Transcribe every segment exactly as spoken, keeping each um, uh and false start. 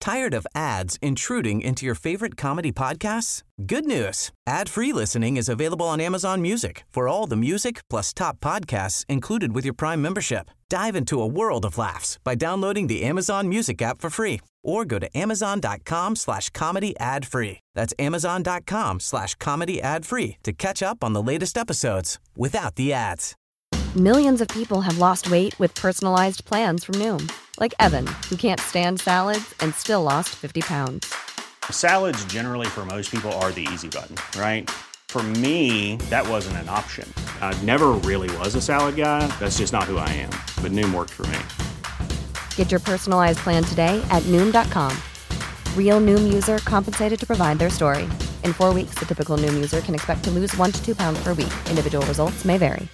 Tired of ads intruding into your favorite comedy podcasts? Good news. Ad-free listening is available on Amazon Music for all the music plus top podcasts included with your Prime membership. Dive into a world of laughs by downloading the Amazon Music app for free or go to amazon.com slash comedy ad free. That's amazon.com slash comedy ad free to catch up on the latest episodes without the ads. Millions of people have lost weight with personalized plans from Noom. Like Evan, who can't stand salads and still lost fifty pounds. Salads generally for most people are the easy button, right? For me, that wasn't an option. I never really was a salad guy. That's just not who I am. But Noom worked for me. Get your personalized plan today at Noom dot com. Real Noom user compensated to provide their story. In four weeks, the typical Noom user can expect to lose one to two pounds per week. Individual results may vary.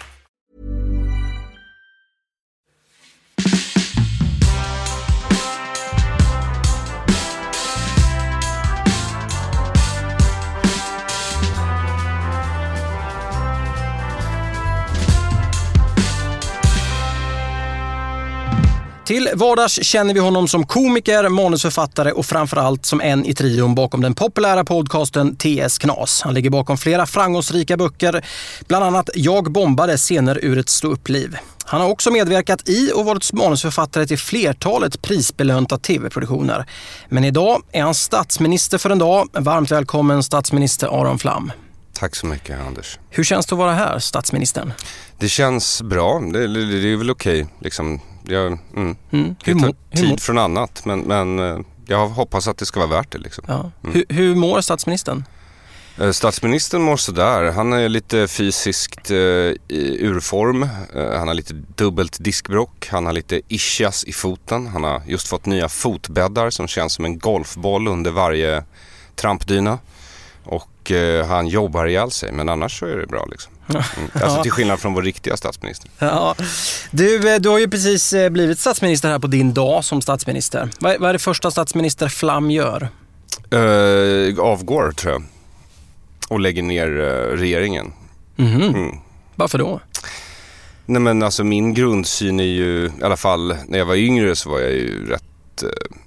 Till vardags känner vi honom som komiker, manusförfattare och framförallt som en i trion bakom den populära podcasten T S Knas. Han ligger bakom flera framgångsrika böcker, bland annat Jag bombade scener ur ett ståuppliv. Han har också medverkat i och varit manusförfattare till flertalet prisbelönta tv-produktioner. Men idag är han statsminister för en dag. Varmt välkommen statsminister Aron Flam. Tack så mycket, Anders. Hur känns det att vara här, statsministern? Det känns bra. Det, det, det är väl okej. Liksom, jag, mm. Mm. Det tar tid från annat, men, men jag hoppas att det ska vara värt det. Liksom. Ja. Mm. Hur, hur mår statsministern? Statsministern mår sådär. Han är lite fysiskt uh, i urform. Uh, han har lite dubbelt diskbrock. Han har lite ischias i foten. Han har just fått nya fotbäddar som känns som en golfboll under varje trampdyna. Och uh, han jobbar ihjäl sig, men annars så är det bra liksom. Mm. Alltså till skillnad från vår riktiga statsminister. Ja. Du, du har ju precis blivit statsminister här på din dag som statsminister. Vad, vad är det första statsminister Flam gör? Uh, avgår, tror jag. Och lägger ner uh, regeringen. Mm-hmm. Mm. Varför då? Nej, men alltså min grundsyn är ju, i alla fall när jag var yngre så var jag ju rätt uh,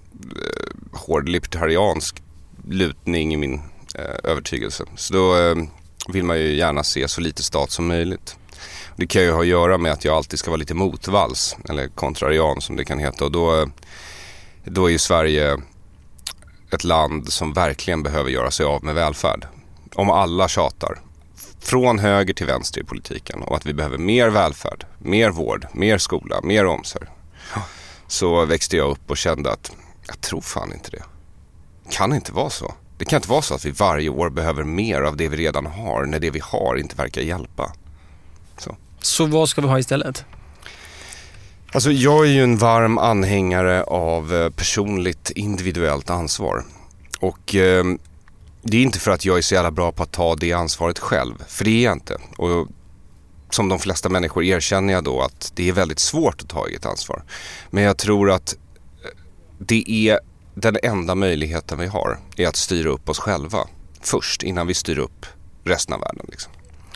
hård libertariansk lutning i min uh, övertygelse. Så då uh, vill man ju gärna se så lite stat som möjligt. Det kan ju ha att göra med att jag alltid ska vara lite motvalls, eller kontrarian som det kan heta. Och då, då är ju Sverige ett land som verkligen behöver göra sig av med välfärd. Om alla tjatar, från höger till vänster i politiken, om att vi behöver mer välfärd, mer vård, mer skola, mer omsorg. Så växte jag upp och kände att jag tror fan inte det. Kan inte vara så. Det kan inte vara så att vi varje år behöver mer av det vi redan har när det vi har inte verkar hjälpa. Så, så vad ska vi ha istället? Alltså jag är ju en varm anhängare av personligt individuellt ansvar. Och eh, det är inte för att jag är så jävla bra på att ta det ansvaret själv. För det är jag inte. Och som de flesta människor erkänner jag då att det är väldigt svårt att ta eget ansvar. Men jag tror att det är den enda möjligheten vi har är att styra upp oss själva först innan vi styr upp resten av världen. Liksom.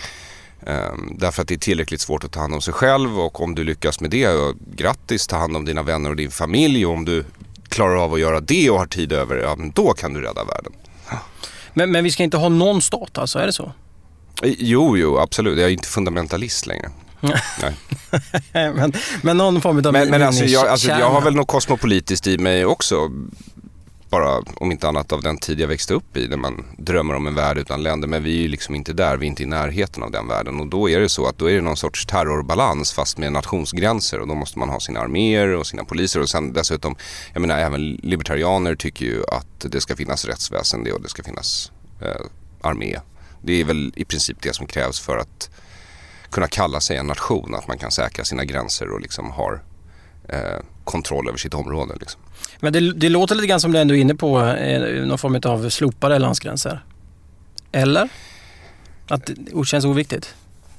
Um, därför att det är tillräckligt svårt att ta hand om sig själv, och om du lyckas med det, och grattis, ta hand om dina vänner och din familj, och om du klarar av att göra det och har tid över, ja, då kan du rädda världen. Men, men vi ska inte ha någon stat, alltså, är det så? Jo, jo, absolut. Jag är inte fundamentalist längre. Nej. men, men någon form av... Men, men alltså, jag, alltså, jag har väl något kosmopolitiskt i mig också. Bara om inte annat av den tid jag växte upp i, där man drömmer om en värld utan länder. Men vi är ju liksom inte där, vi är inte i närheten av den världen. Och då är det så att då är det någon sorts terrorbalans fast med nationsgränser. Och då måste man ha sina arméer och sina poliser. Och sen dessutom, jag menar, även libertarianer tycker ju att det ska finnas rättsväsende och det ska finnas eh, armé. Det är väl i princip det som krävs för att kunna kalla sig en nation. Att man kan säkra sina gränser och liksom har eh, kontroll över sitt område liksom. Men det, det låter lite grann som du ändå är inne på eh, någon form av slopade landsgränser. Eller? Att det känns oviktigt?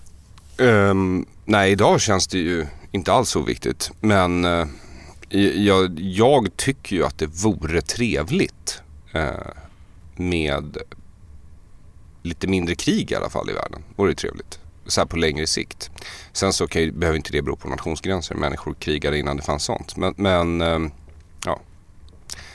Um, nej, idag känns det ju inte alls oviktigt. Men uh, jag, jag tycker ju att det vore trevligt uh, med lite mindre krig i alla fall i världen. Vore det trevligt. Så här på längre sikt. Sen så kan ju, behöver inte det bero på nationsgränser. Människor krigade innan det fanns sånt. Men, men um, ja.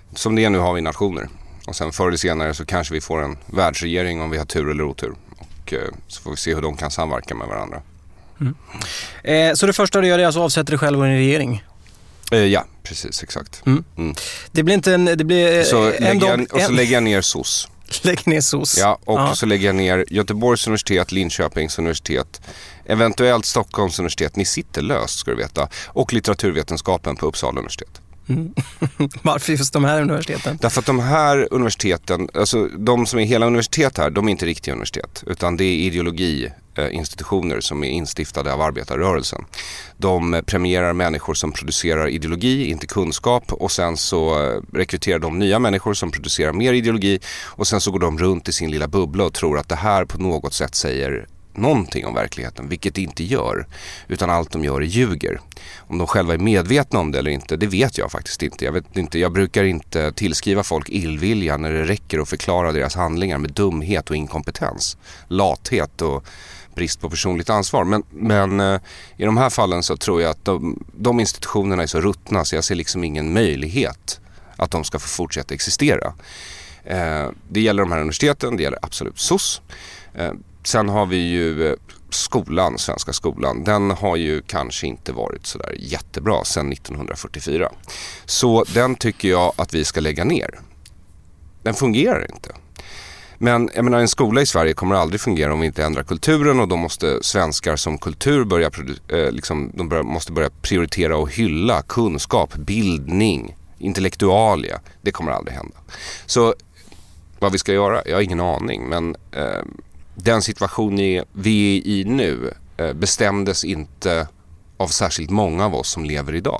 som det är nu har vi nationer. Och sen förr eller senare så kanske vi får en världsregering om vi har tur eller otur. Och eh, så får vi se hur de kan samverka med varandra. Mm. Eh, så det första du gör är alltså avsätter dig själv i en regering? Eh, ja, precis, exakt. Mm. Mm. Det blir inte en... Det blir så en lägger jag, dag, och så en... lägger jag ner S O S. Lägger ner S O S. Ja, och ja. så lägger jag ner Göteborgs universitet, Linköpings universitet, eventuellt Stockholms universitet. Ni sitter löst, ska du veta. Och litteraturvetenskapen på Uppsala universitet. Mm. Varför just de här universiteten? Därför att de här universiteten, alltså de som är hela universitet här, de är inte riktiga universitet. Utan det är ideologiinstitutioner som är instiftade av arbetarrörelsen. De premierar människor som producerar ideologi, inte kunskap. Och sen så rekryterar de nya människor som producerar mer ideologi. Och sen så går de runt i sin lilla bubbla och tror att det här på något sätt säger någonting om verkligheten, vilket det inte gör, utan allt de gör är ljuger. Om de själva är medvetna om det eller inte, det vet jag faktiskt inte. Jag vet inte, jag brukar inte tillskriva folk illvilja när det räcker att förklara deras handlingar med dumhet och inkompetens, lathet och brist på personligt ansvar. Men, men eh, i de här fallen så tror jag att de, de institutionerna är så ruttna så jag ser liksom ingen möjlighet att de ska få fortsätta existera. Eh, det gäller de här universiteten, det gäller absolut S O S. Eh, Sen har vi ju skolan, svenska skolan. Den har ju kanske inte varit så där jättebra sedan nittonhundrafyrtiofyra. Så den tycker jag att vi ska lägga ner. Den fungerar inte. Men jag menar, en skola i Sverige kommer aldrig fungera om vi inte ändrar kulturen och då måste svenskar som kultur börja, eh, liksom, de börja, måste börja prioritera och hylla kunskap, bildning, intellektualia. Det kommer aldrig hända. Så vad vi ska göra, jag har ingen aning, men... Eh, Den situation vi är i nu bestämdes inte av särskilt många av oss som lever idag.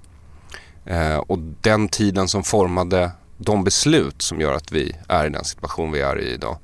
Och den tiden som formade de beslut som gör att vi är i den situation vi är i idag.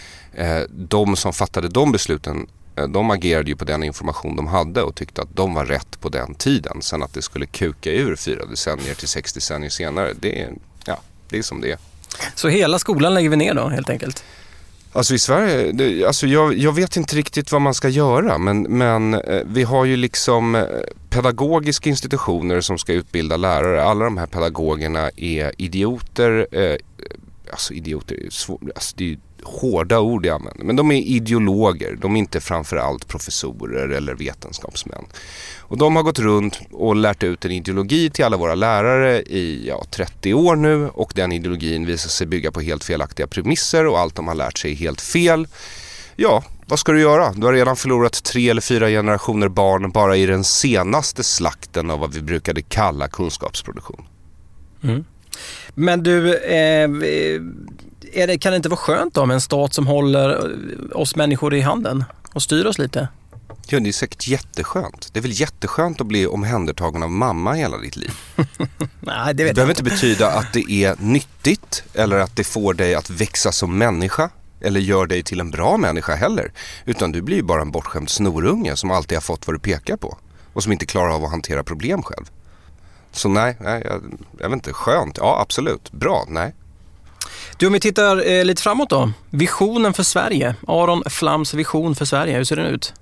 De som fattade de besluten, de agerade ju på den information de hade och tyckte att de var rätt på den tiden. Sen att det skulle kuka ur fyra decennier till sex decennier senare, det är, ja, det är som det är. Så hela skolan lägger vi ner då helt enkelt? Alltså i Sverige, det, alltså jag, jag vet inte riktigt vad man ska göra men, men eh, vi har ju liksom eh, pedagogiska institutioner som ska utbilda lärare. Alla de här pedagogerna är idioter, eh, alltså idioter, svår, alltså det är hårda ord jag använder, men de är ideologer, de är inte framförallt professorer eller vetenskapsmän. Och de har gått runt och lärt ut en ideologi till alla våra lärare i ja, trettio år nu och den ideologin visar sig bygga på helt felaktiga premisser och allt de har lärt sig är helt fel. Ja, vad ska du göra? Du har redan förlorat tre eller fyra generationer barn bara i den senaste slakten av vad vi brukade kalla kunskapsproduktion. Mm. Men du, eh, är det, kan det inte vara skönt då med en stat som håller oss människor i handen och styr oss lite? Ja, det är säkert jätteskönt. Det är väl jätteskönt att bli omhändertagen av mamma hela ditt liv. Nej, det vet det behöver jag inte betyda att det är nyttigt eller att det får dig att växa som människa eller gör dig till en bra människa heller. Utan du blir ju bara en bortskämd snorunge som alltid har fått vad du pekar på och som inte klarar av att hantera problem själv. Så nej, nej jag, jag vet inte, skönt. Ja, absolut. Bra, nej. Du, om vi tittar eh, lite framåt då. Visionen för Sverige. Aron Flams vision för Sverige. Hur ser den ut?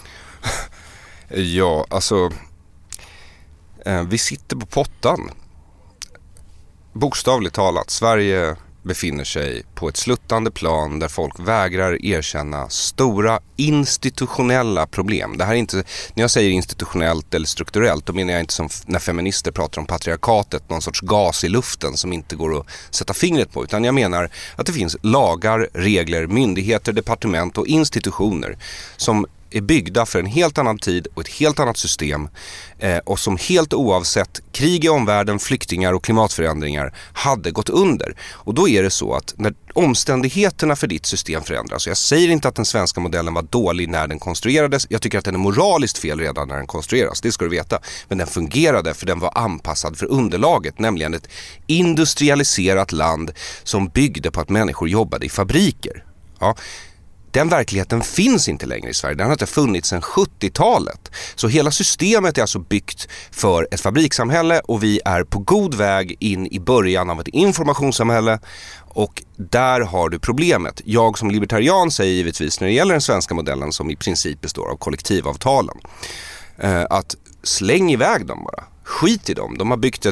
Ja, alltså eh, vi sitter på pottan. Bokstavligt talat, Sverige befinner sig på ett sluttande plan där folk vägrar erkänna stora institutionella problem. Det här är inte, när jag säger institutionellt eller strukturellt, då menar jag inte som när feminister pratar om patriarkatet, någon sorts gas i luften som inte går att sätta fingret på, utan jag menar att det finns lagar, regler, myndigheter, departement och institutioner som är byggda för en helt annan tid och ett helt annat system eh, och som helt oavsett krig i omvärlden, flyktingar och klimatförändringar hade gått under. Och då är det så att när omständigheterna för ditt system förändras, och jag säger inte att den svenska modellen var dålig när den konstruerades, jag tycker att den är moraliskt fel redan när den konstrueras, det ska du veta, men den fungerade för den var anpassad för underlaget, nämligen ett industrialiserat land som byggde på att människor jobbade i fabriker. Ja. Den verkligheten finns inte längre i Sverige. Den har inte funnits sedan sjuttiotalet. Så hela systemet är alltså byggt för ett fabrikssamhälle och vi är på god väg in i början av ett informationssamhälle och där har du problemet. Jag som libertarian säger givetvis när det gäller den svenska modellen som i princip består av kollektivavtalen att släng iväg dem bara. Skit i dem. De har byggt ett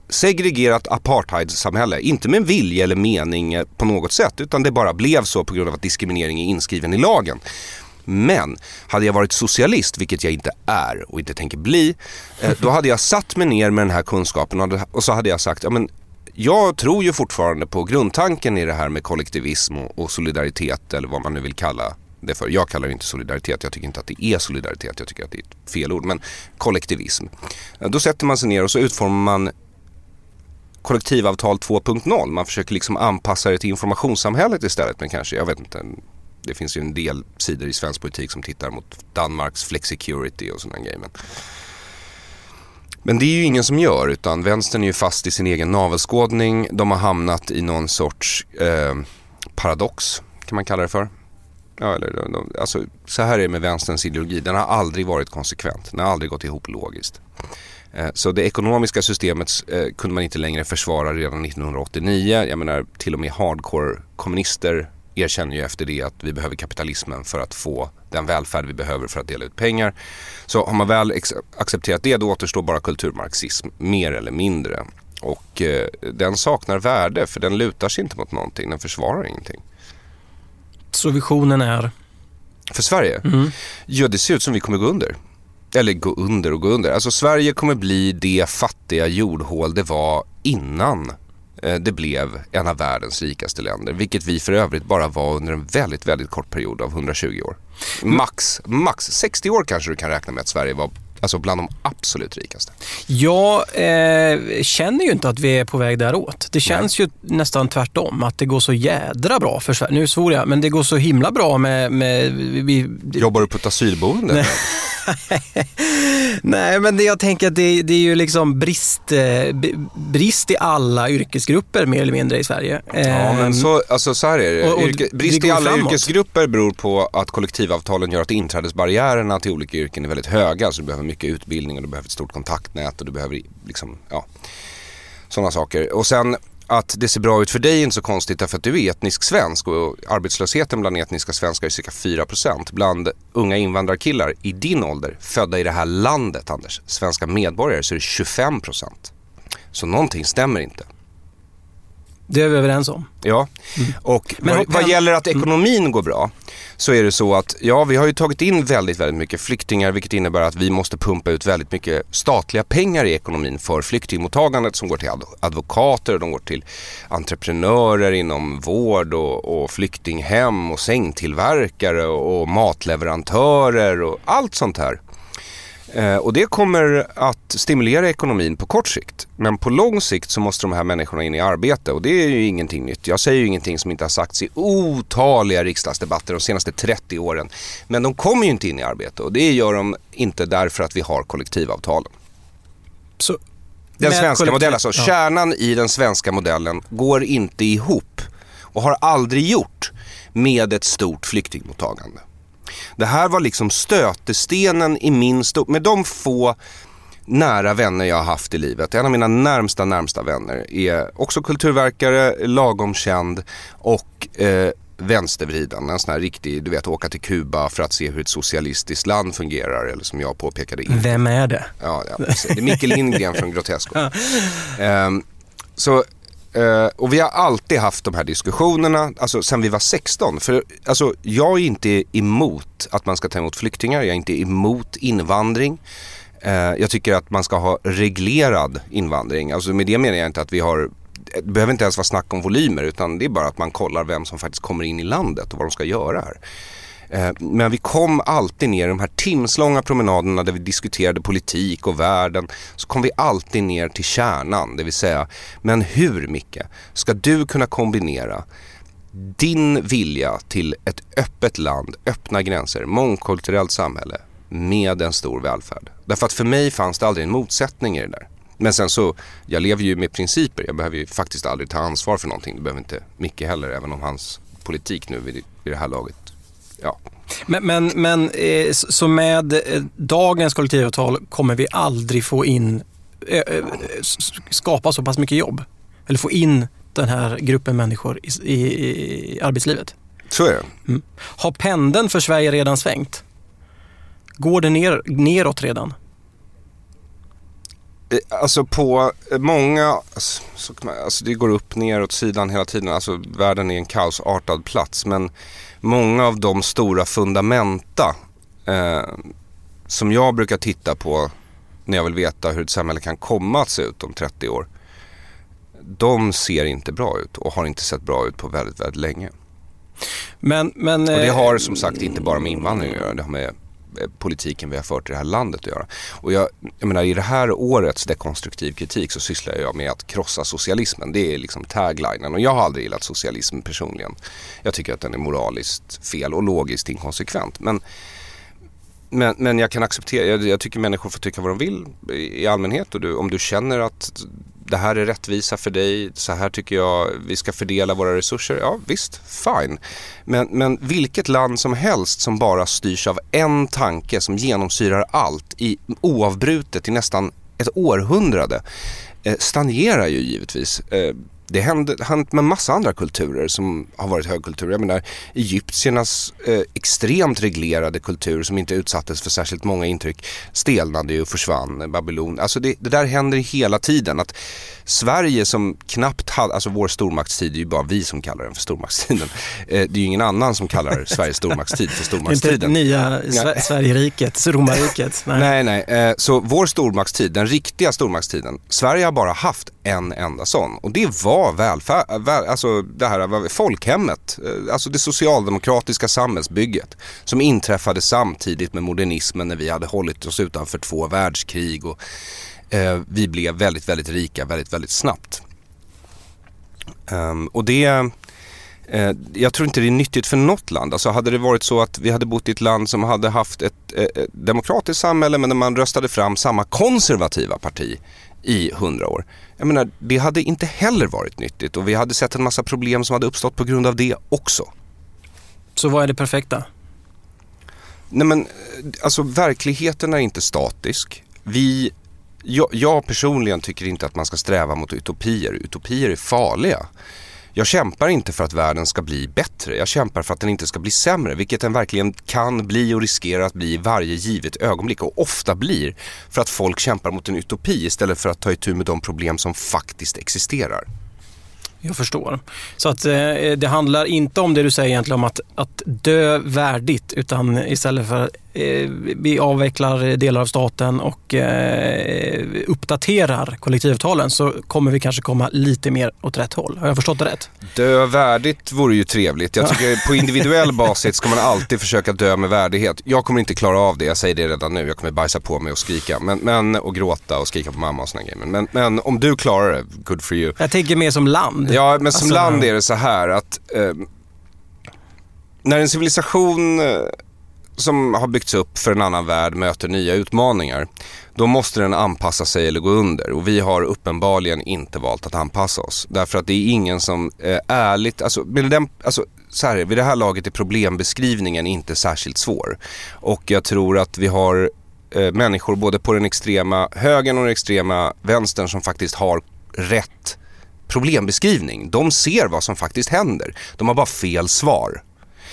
segregerat apartheidsamhälle. Inte med vilja eller mening på något sätt, utan det bara blev så på grund av att diskriminering är inskriven i lagen. Men hade jag varit socialist, vilket jag inte är och inte tänker bli, då hade jag satt mig ner med den här kunskapen och så hade jag sagt, ja men jag tror ju fortfarande på grundtanken i det här med kollektivism och solidaritet eller vad man nu vill kalla det för. Jag kallar det inte solidaritet, jag tycker inte att det är solidaritet, jag tycker att det är ett fel ord, men kollektivism. Då sätter man sig ner och så utformar man kollektivavtal två punkt noll. Man försöker liksom anpassa det till informationssamhället istället, men kanske, jag vet inte, det finns ju en del sidor i svensk politik som tittar mot Danmarks flexicurity och sådana grejer. Men, men det är ju ingen som gör, utan vänstern är ju fast i sin egen navelskådning. De har hamnat i någon sorts eh, paradox, kan man kalla det för. Ja, eller, alltså, så här är det med vänsterns ideologi. Den har aldrig varit konsekvent. Den har aldrig gått ihop logiskt. Eh, så det ekonomiska systemet eh, kunde man inte längre försvara redan nittonhundraåttionio. Jag menar, till och med hardcore-kommunister erkänner ju efter det att vi behöver kapitalismen för att få den välfärd vi behöver för att dela ut pengar. Så har man väl ex- accepterat det, då återstår bara kulturmarxism, mer eller mindre. Och eh, den saknar värde, för den lutar sig inte mot någonting, den försvarar ingenting. Så visionen är? För Sverige? Mm. Ja, det ser ut som vi kommer gå under. Eller gå under och gå under. Alltså Sverige kommer bli det fattiga jordhål det var innan det blev en av världens rikaste länder, vilket vi för övrigt bara var under en väldigt, väldigt kort period av hundratjugo år. Max, max sextio år kanske du kan räkna med att Sverige var alltså bland de absolut rikaste. Jag eh, känner ju inte att vi är på väg däråt. Det känns Nej. ju nästan tvärtom, att det går så jädra bra för Sverige. Nu svor jag, men det går så himla bra med... med vi, Jobbar du på ett asylboende? Nej. Nej, men det, jag tänker att det, det är ju liksom brist, brist i alla yrkesgrupper mer eller mindre i Sverige. Ja, men så, alltså, så här är det. Och, och Yrke, brist det i alla framåt. Yrkesgrupper beror på att kollektivavtalen gör att inträdesbarriärerna till olika yrken är väldigt höga. Så du behöver mycket utbildning och du behöver ett stort kontaktnät och du behöver liksom, ja, sådana saker. Och sen att det ser bra ut för dig är inte så konstigt, därför att du är etnisk svensk och arbetslösheten bland etniska svenskar är cirka fyra procent. Bland unga invandrarkillar i din ålder, födda i det här landet, Anders, svenska medborgare, så är det tjugofem procent. Så någonting stämmer inte. Det är vi överens om. Ja, och Men, vad, vad gäller att ekonomin går bra, så är det så att ja, vi har ju tagit in väldigt, väldigt mycket flyktingar, vilket innebär att vi måste pumpa ut väldigt mycket statliga pengar i ekonomin för flyktingmottagandet, som går till advokater och de går till entreprenörer inom vård och, och flyktinghem och sängtillverkare och matleverantörer och allt sånt här. Eh, och det kommer att stimulera ekonomin på kort sikt. Men på lång sikt så måste de här människorna in i arbete. Och det är ju ingenting nytt. Jag säger ju ingenting som inte har sagts i otaliga riksdagsdebatter de senaste trettio åren. Men de kommer ju inte in i arbete. Och det gör de inte därför att vi har kollektivavtalen. Så, den svenska kollektiv- modellen, alltså ja. Kärnan i den svenska modellen går inte ihop. Och har aldrig gjort med ett stort flyktingmottagande. Det här var liksom stötestenen i min stor... Med de få nära vänner jag har haft i livet. En av mina närmsta, närmsta vänner är också kulturverkare, lagom känd och eh, vänstervriden. En sån här riktig, du vet, åka till Kuba för att se hur ett socialistiskt land fungerar. Eller som jag påpekade. Inte. Vem är det? Ja, ja, det är Mikael Lindgren från Grotesco. eh, så... Uh, och vi har alltid haft de här diskussionerna, alltså sen vi var sexton. För alltså, jag är inte emot att man ska ta emot flyktingar, jag är inte emot invandring. Uh, jag tycker att man ska ha reglerad invandring. Alltså med det menar jag inte att vi har, det behöver inte ens vara snack om volymer, utan det är bara att man kollar vem som faktiskt kommer in i landet och vad de ska göra här. Men vi kom alltid ner i de här timslånga promenaderna där vi diskuterade politik och världen. Så kom vi alltid ner till kärnan, det vill säga, men hur mycket ska du kunna kombinera din vilja till ett öppet land, öppna gränser, mångkulturellt samhälle med en stor välfärd? Därför att för mig fanns det aldrig en motsättning i det där. Men sen så, jag lever ju med principer, jag behöver ju faktiskt aldrig ta ansvar för någonting. Det behöver inte Micke heller, även om hans politik nu vid, vid det här laget. Ja. Men, men, men eh, så med eh, dagens kollektivavtal kommer vi aldrig få in eh, skapa så pass mycket jobb eller få in den här gruppen människor i, i, i arbetslivet. Så är det. Mm. Har pendeln för Sverige redan svängt? Går det ner, neråt redan? Alltså på många, alltså, alltså det går upp ner åt sidan hela tiden. Alltså världen är en kaosartad plats. Men många av de stora fundamenta eh, som jag brukar titta på när jag vill veta hur ett samhälle kan komma att se ut om trettio år. De ser inte bra ut och har inte sett bra ut på väldigt, väldigt länge. Men, men, och det har som sagt inte bara med invandring att göra. Det har med politiken vi har fört i det här landet att göra. Och jag, jag menar, i det här årets dekonstruktiv kritik så sysslar jag med att krossa socialismen. Det är liksom taglinen. Och jag har aldrig gillat socialism personligen. Jag tycker att den är moraliskt fel och logiskt inkonsekvent. Men, men, men jag kan acceptera, jag, jag tycker människor får tycka vad de vill i, i allmänhet. Och du, om du känner att det här är rättvisa för dig, så här tycker jag vi ska fördela våra resurser, ja visst, fine. Men, men vilket land som helst som bara styrs av en tanke som genomsyrar allt i oavbrutet i nästan ett århundrade eh, stagnerar ju givetvis. Eh, det har hänt med massa andra kulturer som har varit högkulturer. Jag menar, egyptiernas eh, extremt reglerade kultur som inte utsattes för särskilt många intryck stelnade ju och försvann. Babylon. Alltså det, det där händer hela tiden. Att Sverige som knappt hade, alltså vår stormaktstid, det är ju bara vi som kallar den för stormaktstiden. Eh, det är ju ingen annan som kallar Sveriges stormaktstid för stormaktstiden. Inte nya Sver- Sverigeriket, Romarriket. Nej, nej. nej. Eh, så vår stormaktstid, den riktiga stormaktstiden, Sverige har bara haft en enda sån. Och det var välfärd, väl, alltså det här folkhemmet, alltså det socialdemokratiska samhällsbygget som inträffade samtidigt med modernismen när vi hade hållit oss utanför två världskrig och eh, vi blev väldigt, väldigt rika väldigt, väldigt snabbt. Um, och det eh, jag tror inte det är nyttigt för något land. Alltså hade det varit så att vi hade bott i ett land som hade haft ett, ett, ett demokratiskt samhälle men när man röstade fram samma konservativa parti i hundra år. Jag menar, det hade inte heller varit nyttigt och vi hade sett en massa problem som hade uppstått på grund av det också. Så vad är det perfekta? Nej men, alltså verkligheten är inte statisk. Vi, jag, jag personligen tycker inte att man ska sträva mot utopier. Utopier är farliga. Jag kämpar inte för att världen ska bli bättre. Jag kämpar för att den inte ska bli sämre. Vilket den verkligen kan bli och riskerar att bli i varje givet ögonblick. Och ofta blir för att folk kämpar mot en utopi istället för att ta itu med de problem som faktiskt existerar. Jag förstår. Så att eh, det handlar inte om det du säger egentligen om att, att dö värdigt, utan istället för att eh, vi avvecklar delar av staten och eh, uppdaterar kollektivavtalen så kommer vi kanske komma lite mer åt rätt håll. Har jag förstått det rätt? Dö värdigt vore ju trevligt. Jag tycker på individuell basis ska man alltid försöka dö med värdighet. Jag kommer inte klara av det, jag säger det redan nu. Jag kommer bajsa på mig och skrika men, men, och gråta och skrika på mamma och såna grejer. Men, men om du klarar det, good for you. Jag tänker mer som land. Ja, men som alltså, land är det så här att eh, när en civilisation eh, som har byggts upp för en annan värld möter nya utmaningar, då måste den anpassa sig eller gå under. Och vi har uppenbarligen inte valt att anpassa oss. Därför att det är ingen som eh, ärligt, alltså, med den, alltså så här, vid det här laget är problembeskrivningen inte särskilt svår. Och jag tror att vi har eh, människor både på den extrema högern och den extrema vänstern som faktiskt har rätt problembeskrivning. De ser vad som faktiskt händer. De har bara fel svar.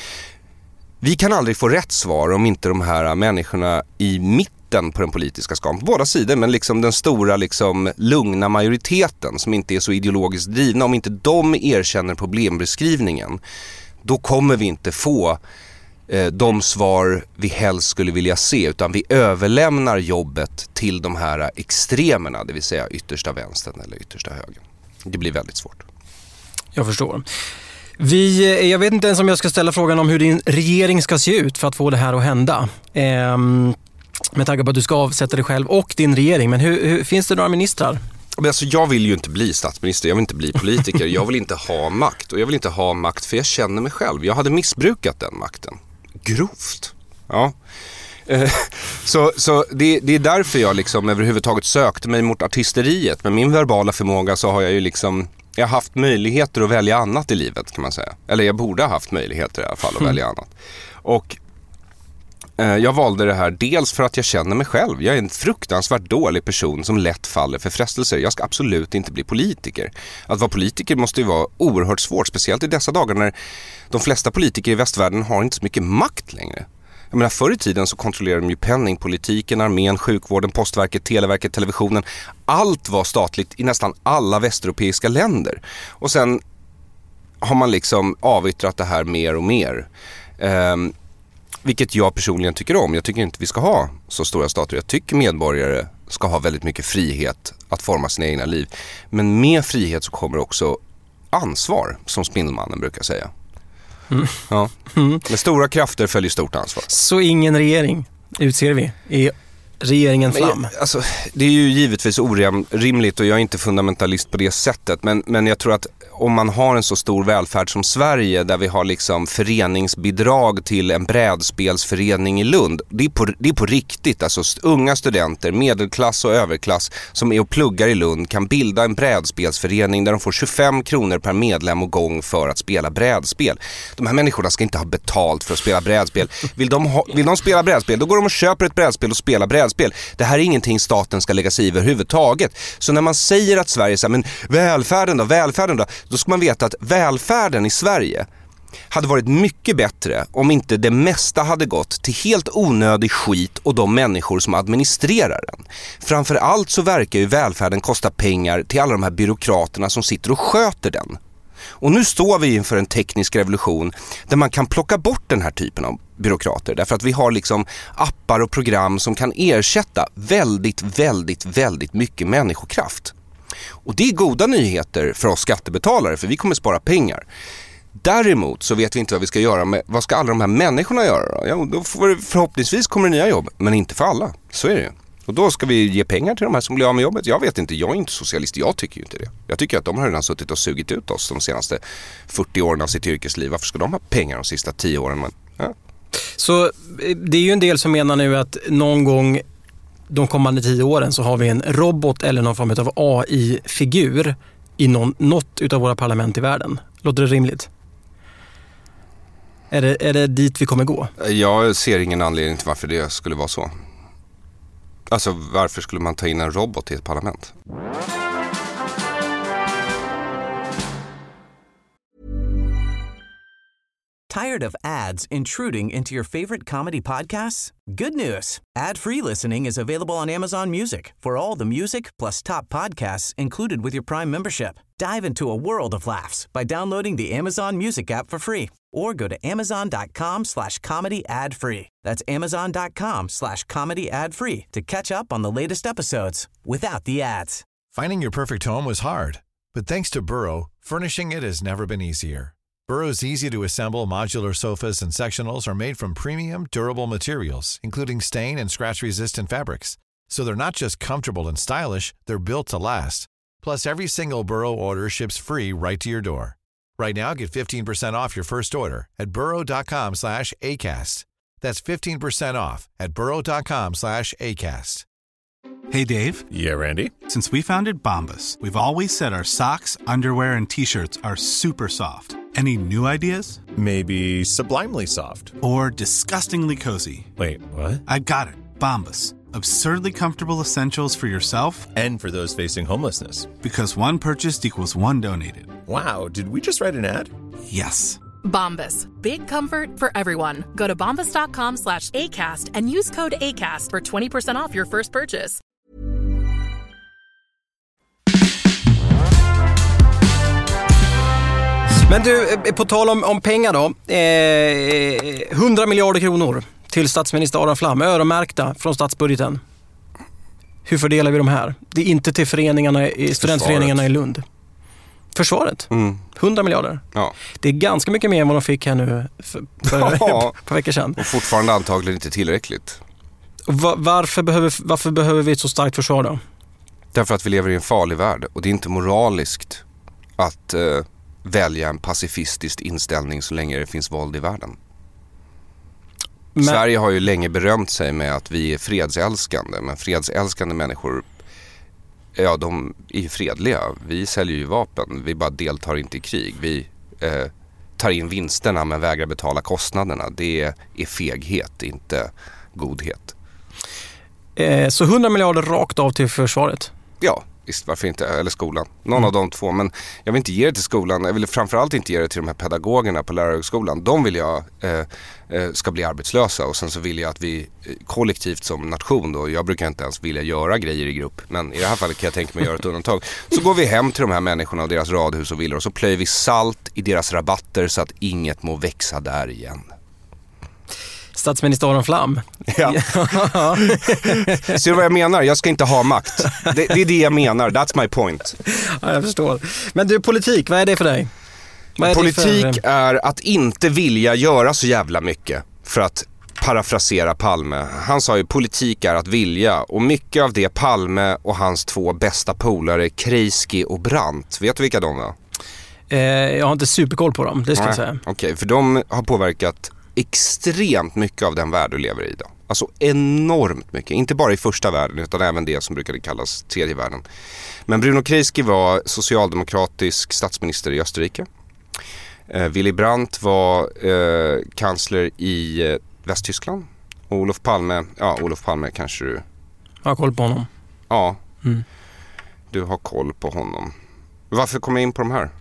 Vi kan aldrig få rätt svar om inte de här människorna i mitten på den politiska skalan, på båda sidor, men liksom den stora liksom lugna majoriteten som inte är så ideologiskt drivna, om inte de erkänner problembeskrivningen, då kommer vi inte få eh, de svar vi helst skulle vilja se, utan vi överlämnar jobbet till de här extremerna, det vill säga yttersta vänstern eller yttersta högern. Det blir väldigt svårt. Jag förstår. Vi, jag vet inte ens om jag ska ställa frågan om hur din regering ska se ut för att få det här att hända. Ehm, med tanke på att du ska avsätta dig själv och din regering. Men hur, hur, finns det några ministrar? Men alltså, jag vill ju inte bli statsminister, jag vill inte bli politiker. Jag vill inte ha makt. Och jag vill inte ha makt för jag känner mig själv. Jag hade missbrukat den makten. Grovt. Ja. Så, så det, det är därför jag liksom överhuvudtaget sökte mig mot artisteriet. Med min verbala förmåga så har jag ju liksom, jag har haft möjligheter att välja annat i livet, kan man säga. Eller jag borde ha haft möjligheter i alla fall att mm. välja annat. Och eh, jag valde det här dels för att jag känner mig själv. Jag är en fruktansvärt dålig person som lätt faller för frestelser. Jag ska absolut inte bli politiker. Att vara politiker måste ju vara oerhört svårt, speciellt i dessa dagar när de flesta politiker i västvärlden har inte så mycket makt längre. Jag menar, förr i tiden så kontrollerade de ju penningpolitiken, armén, sjukvården, postverket, televerket, televisionen. Allt var statligt i nästan alla västeuropeiska länder. Och sen har man liksom avyttrat det här mer och mer. Um, vilket jag personligen tycker om. Jag tycker inte vi ska ha så stora stater. Jag tycker medborgare ska ha väldigt mycket frihet att forma sina egna liv. Men med frihet så kommer också ansvar, som Spindelmannen brukar säga. Mm. Ja. Mm. Med stora krafter följer stort ansvar. Så ingen regering utser vi i regeringen fram? Men, alltså, det är ju givetvis orimligt och jag är inte fundamentalist på det sättet. Men, men jag tror att om man har en så stor välfärd som Sverige, där vi har liksom föreningsbidrag till en brädspelsförening i Lund. Det är på, det är på riktigt. Alltså unga studenter, medelklass och överklass som är och pluggar i Lund kan bilda en brädspelsförening där de får tjugofem kronor per medlem och gång för att spela brädspel. De här människorna ska inte ha betalt för att spela brädspel. Vill de, ha, vill de spela brädspel, då går de och köper ett brädspel och spelar brädspel. Det här är ingenting staten ska lägga sig i överhuvudtaget. Så när man säger att Sverige säger, men välfärden då, välfärden då, då ska man veta att välfärden i Sverige hade varit mycket bättre om inte det mesta hade gått till helt onödig skit och de människor som administrerar den. Framförallt så verkar ju välfärden kosta pengar till alla de här byråkraterna som sitter och sköter den. Och nu står vi inför en teknisk revolution där man kan plocka bort den här typen av byråkrater. Därför att vi har liksom appar och program som kan ersätta väldigt, väldigt, väldigt mycket människokraft. Och det är goda nyheter för oss skattebetalare, för vi kommer spara pengar. Däremot så vet vi inte vad vi ska göra med, vad ska alla de här människorna göra då? Ja, då får, förhoppningsvis kommer det nya jobb, men inte för alla. Så är det ju. Och då ska vi ge pengar till de här som blir av med jobbet. Jag vet inte, jag är inte socialist, jag tycker ju inte det. Jag tycker att de har redan suttit och sugit ut oss de senaste fyrtio åren av sitt yrkesliv. Varför ska de ha pengar de sista tio åren? Men, ja. Så det är ju en del som menar nu att någon gång de kommande tio åren så har vi en robot eller någon form av A I-figur i någon, något utav våra parlament i världen. Låter det rimligt? Är det, är det dit vi kommer gå? Jag ser ingen anledning till varför det skulle vara så. Alltså, varför skulle man ta in en robot i ett parlament? Tired of ads intruding into your favorite comedy podcasts? Good news. Ad-free listening is available on Amazon Music for all the music plus top podcasts included with your Prime membership. Dive into a world of laughs by downloading the Amazon Music app for free or go to amazon.com slash comedy ad free. That's amazon.com slash comedy ad free to catch up on the latest episodes without the ads. Finding your perfect home was hard, but thanks to Burrow, furnishing it has never been easier. Burrow's easy-to-assemble modular sofas and sectionals are made from premium, durable materials, including stain and scratch-resistant fabrics. So they're not just comfortable and stylish, they're built to last. Plus, every single Burrow order ships free right to your door. Right now, get fifteen percent off your first order at burrow.com slash ACAST. That's fifteen percent off at burrow.com slash ACAST. Hey, Dave. Yeah, Randy. Since we founded Bombas, we've always said our socks, underwear, and T-shirts are super soft. Any new ideas? Maybe sublimely soft. Or disgustingly cozy. Wait, what? I got it. Bombas. Absurdly comfortable essentials for yourself and for those facing homelessness. Because one purchased equals one donated. Wow, did we just write an ad? Yes. Bombas. Big comfort for everyone. Go to bombas.com slash ACAST and use code ACAST for twenty percent off your first purchase. Men du, på tal om, om pengar då. Eh, hundra miljarder kronor till statsminister Aron Flam, öronmärkta från statsbudgeten. Hur fördelar vi de här? Det är inte till föreningarna, studentföreningarna i Lund. Försvaret? Mm. hundra miljarder. Ja. Det är ganska mycket mer än vad de fick här nu för, för ja. på veckor sedan. Och fortfarande antagligen inte tillräckligt. Och var, varför, behöver, varför behöver vi ett så starkt försvar då? Därför att vi lever i en farlig värld. Och det är inte moraliskt att eh, välja en pacifistisk inställning så länge det finns våld i världen. Men... Sverige har ju länge berömt sig med att vi är fredsälskande. Men fredsälskande människor, ja, de är ju fredliga. Vi säljer ju vapen. Vi bara deltar inte i krig. Vi eh, tar in vinsterna men vägrar betala kostnaderna. Det är feghet, inte godhet. Eh, så hundra miljarder rakt av till försvaret? Ja, visst, varför inte, eller skolan. Någon Mm. av de två, men jag vill inte ge det till skolan. Jag vill framförallt inte ge det till de här pedagogerna på lärarhögskolan. De vill jag eh, eh, ska bli arbetslösa, och sen så vill jag att vi eh, kollektivt som nation då, jag brukar inte ens vilja göra grejer i grupp, men i det här fallet kan jag tänka mig göra ett undantag. Så går vi hem till de här människorna och deras radhus och villor och så plöjer vi salt i deras rabatter så att inget må växa där igen. Statsminister Aron Flam. Ja. Ser du vad jag menar? Jag ska inte ha makt. Det, det är det jag menar. That's my point. Ja, jag förstår. Men du, politik, vad är det för dig? Vad är Politik det för... är att inte vilja göra så jävla mycket, för att parafrasera Palme. Han sa ju politik är att vilja, och mycket av det Palme och hans två bästa polare Kreisky och Brandt, vet du vilka de var? Eh, jag har inte superkoll på dem, det ska Nej. jag säga. Okej, okay, för de har påverkat extremt mycket av den värld du lever i idag. Alltså enormt mycket. Inte bara i första världen utan även det som brukade kallas tredje världen. Men Bruno Kreisky var socialdemokratisk statsminister i Österrike. Eh, Willy Brandt var eh, kansler i eh, Västtyskland. Och Olof Palme, ja Olof Palme kanske du... Jag har koll på honom. Ja, mm. du har koll på honom. Varför kom jag in på de här?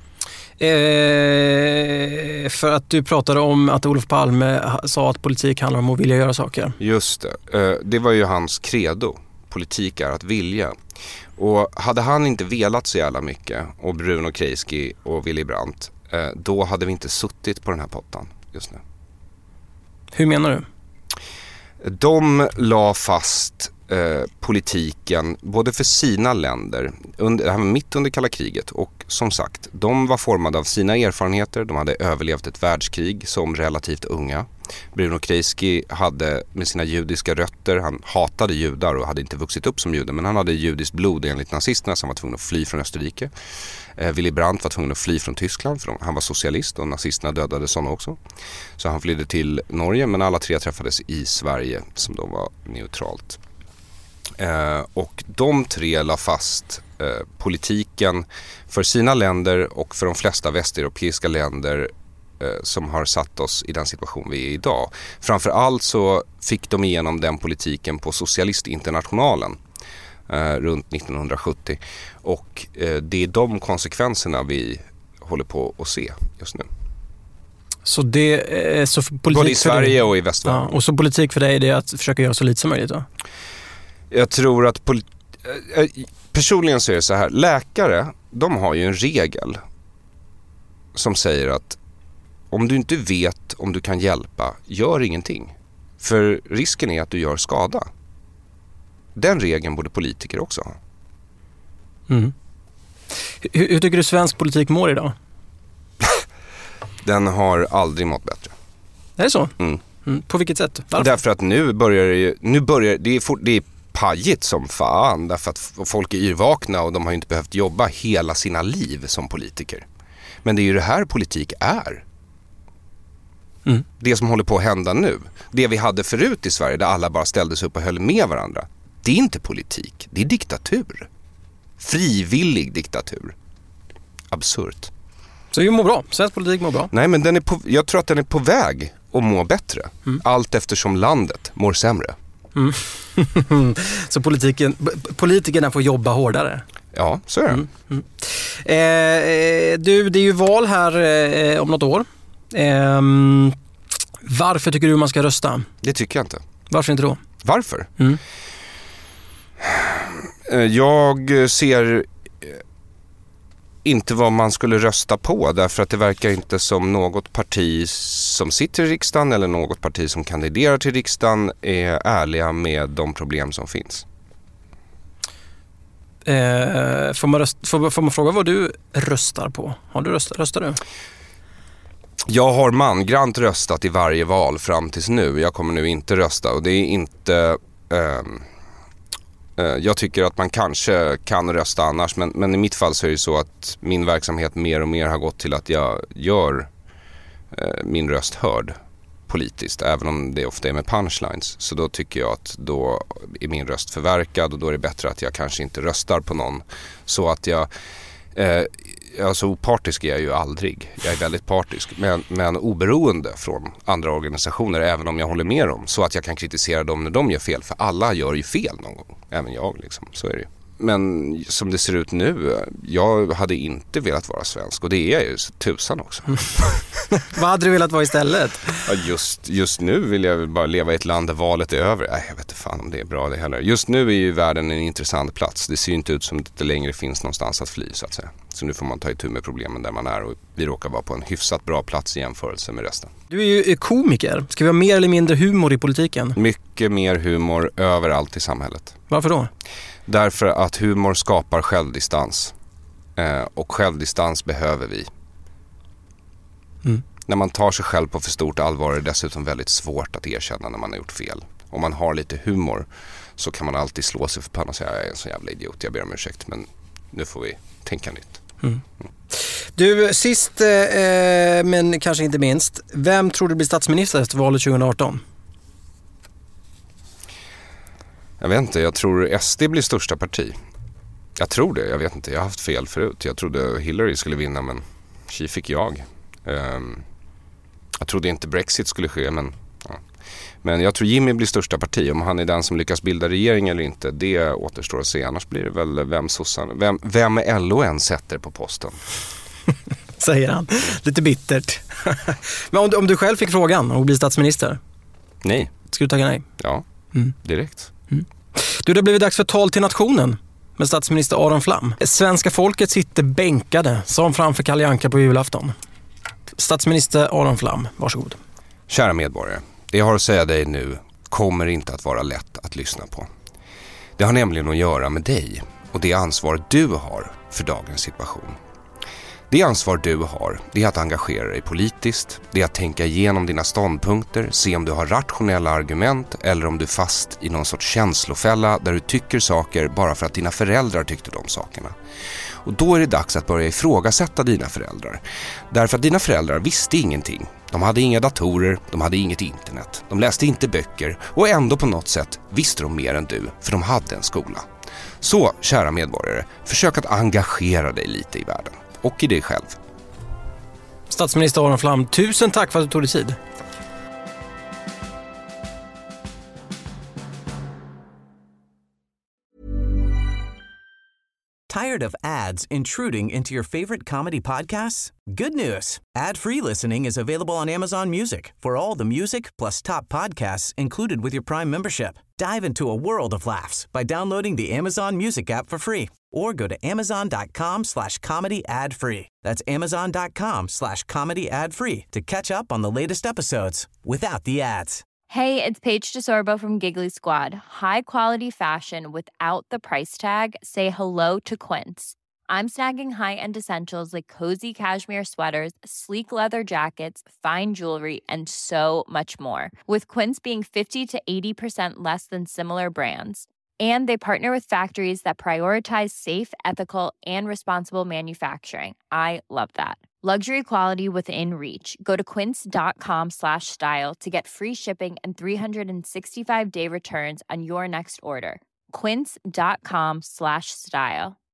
Eh, för att du pratade om att Olof Palme sa att politik handlar om att vilja göra saker. Just det. Eh, det var ju hans credo. Politik är att vilja. Och hade han inte velat så jävla mycket, och Bruno Kreisky och Willy Brandt, eh, då hade vi inte suttit på den här pottan just nu. Hur menar du? De la fast eh, politiken både för sina länder under, det här var mitt under kalla kriget, och som sagt, de var formade av sina erfarenheter. De hade överlevt ett världskrig som relativt unga. Bruno Kreisky hade med sina judiska rötter, han hatade judar och hade inte vuxit upp som jude, men han hade judiskt blod enligt nazisterna, så han var tvungen att fly från Österrike. Eh, Willy Brandt var tvungen att fly från Tyskland för de, han var socialist och nazisterna dödade sådana också. Så han flydde till Norge, men alla tre träffades i Sverige som då var neutralt. Eh, och de tre la fast eh, politiken för sina länder och för de flesta västeuropeiska länder eh, som har satt oss i den situation vi är i idag. Framförallt så fick de igenom den politiken på socialistinternationalen eh, runt nittonhundrasjuttio, och eh, det är de konsekvenserna vi håller på att se just nu. Så det är så politik både i Sverige och i västvärlden. Ja, och så politik för dig är det att försöka göra så lite som möjligt då? Jag tror att poli- personligen så är det så här, läkare, de har ju en regel som säger att om du inte vet om du kan hjälpa, gör ingenting. För risken är att du gör skada. Den regeln borde politiker också ha. Mm. Hur, hur tycker du svensk politik mår idag? Den har aldrig mått bättre. Är det så? Mm. Mm. På vilket sätt? Varför? Därför att nu börjar det ju, nu börjar det är, for, det är pajigt som fan, därför att folk är yrvakna och de har ju inte behövt jobba hela sina liv som politiker. Men det är ju det här politik är. Mm. Det som håller på att hända nu, det vi hade förut i Sverige där alla bara ställdes upp och höll med varandra, det är inte politik, det är diktatur. Frivillig diktatur. Absurt. Så vi mår bra, svensk politik mår bra. Nej, men den är på, jag tror att den är på väg att må bättre. Mm. Allt eftersom landet mår sämre. Mm. Så politiken, politikerna får jobba hårdare. Ja, så är det. Mm. Mm. Eh, du, det är ju val här eh, om något år. Eh, varför tycker du man ska rösta? Det tycker jag inte. Varför inte då? Varför? Mm. Jag ser inte vad man skulle rösta på, därför att det verkar inte som något parti som sitter i riksdagen eller något parti som kandiderar till riksdagen är ärliga med de problem som finns. Eh, får, man rösta, får, får man fråga vad du röstar på? Har du röstat? Röstar du? Jag har mangrant röstat i varje val fram tills nu. Jag kommer nu inte rösta, och det är inte... Eh, Jag tycker att man kanske kan rösta annars, men, men i mitt fall så är det så att min verksamhet mer och mer har gått till att jag gör eh, min röst hörd politiskt, även om det ofta är med punchlines. Så då tycker jag att då är min röst förverkad, och då är det bättre att jag kanske inte röstar på någon. Så att jag... Eh, alltså opartisk är jag ju aldrig. Jag är väldigt partisk, men, men oberoende från andra organisationer, även om jag håller med dem, så att jag kan kritisera dem när de gör fel, för alla gör ju fel någon gång, även jag liksom, så är det ju. Men som det ser ut nu, jag hade inte velat vara svensk och det är jag ju tusan också. Vad hade du velat vara istället? Ja, just, just nu vill jag bara leva i ett land där valet är över. Nej, jag vet inte fan om det är bra det heller. Just nu är ju världen en intressant plats. Det ser ju inte ut som att det längre finns någonstans att fly så att säga. Så nu får man ta itu med problemen där man är och vi råkar vara på en hyfsat bra plats i jämförelse med resten. Du är ju komiker. Ska vi ha mer eller mindre humor i politiken? Mycket mer humor överallt i samhället. Varför då? Därför att humor skapar självdistans. Eh, och självdistans behöver vi. Mm. När man tar sig själv på för stort allvar är det dessutom väldigt svårt att erkänna när man har gjort fel. Om man har lite humor så kan man alltid slå sig för pannan och säga jag är en sån jävla idiot, jag ber om ursäkt men nu får vi tänka nytt. Mm. Mm. Du, sist eh, men kanske inte minst, vem tror du blir statsminister efter valet tjugo arton? Jag vet inte, jag tror S D blir största parti. Jag tror det, jag vet inte, jag har haft fel förut. Jag trodde Hillary skulle vinna men tji fick jag. Um, jag trodde inte Brexit skulle ske men, ja. Men jag tror Jimmy blir största parti. Om han är den som lyckas bilda regering eller inte, det återstår att se. Annars blir det väl vem sossarna, vem, vem L O än sätter på posten. Säger han, lite bittert. Men om du, om du själv fick frågan och blir statsminister? Nej. Ska du tacka nej? Ja, mm. direkt. Mm. Du, det har blivit dags för tal till nationen med statsminister Aron Flam. Svenska folket sitter bänkade som framför Kalle Anka på julafton. Statsminister Aron Flam, varsågod. Kära medborgare, det jag har att säga dig nu kommer inte att vara lätt att lyssna på. Det har nämligen att göra med dig och det ansvar du har för dagens situation. Det ansvar du har, det är att engagera dig politiskt, det är att tänka igenom dina ståndpunkter, se om du har rationella argument eller om du är fast i någon sorts känslofälla där du tycker saker bara för att dina föräldrar tyckte de sakerna. Och då är det dags att börja ifrågasätta dina föräldrar. Därför att dina föräldrar visste ingenting. De hade inga datorer, de hade inget internet, de läste inte böcker och ändå på något sätt visste de mer än du, för de hade en skola. Så, kära medborgare, försök att engagera dig lite i världen. Och i dig själv. Statsminister Aron Flam, tusen tack för att du tog dig tid. Tired of ads intruding into your favorite comedy podcasts? Good news. Ad-free listening is available on Amazon Music for all the music plus top podcasts included with your Prime membership. Dive into a world of laughs by downloading the Amazon Music app for free or go to amazon.com slash comedy ad free. That's amazon.com slash comedy ad free to catch up on the latest episodes without the ads. Hey, it's Paige DeSorbo from Giggly Squad. High quality fashion without the price tag. Say hello to Quince. I'm snagging high-end essentials like cozy cashmere sweaters, sleek leather jackets, fine jewelry, and so much more. With Quince being fifty to eighty percent less than similar brands. And they partner with factories that prioritize safe, ethical, and responsible manufacturing. I love that. Luxury quality within reach. Go to quince.com slash style to get free shipping and three sixty-five day returns on your next order. Quince.com slash style.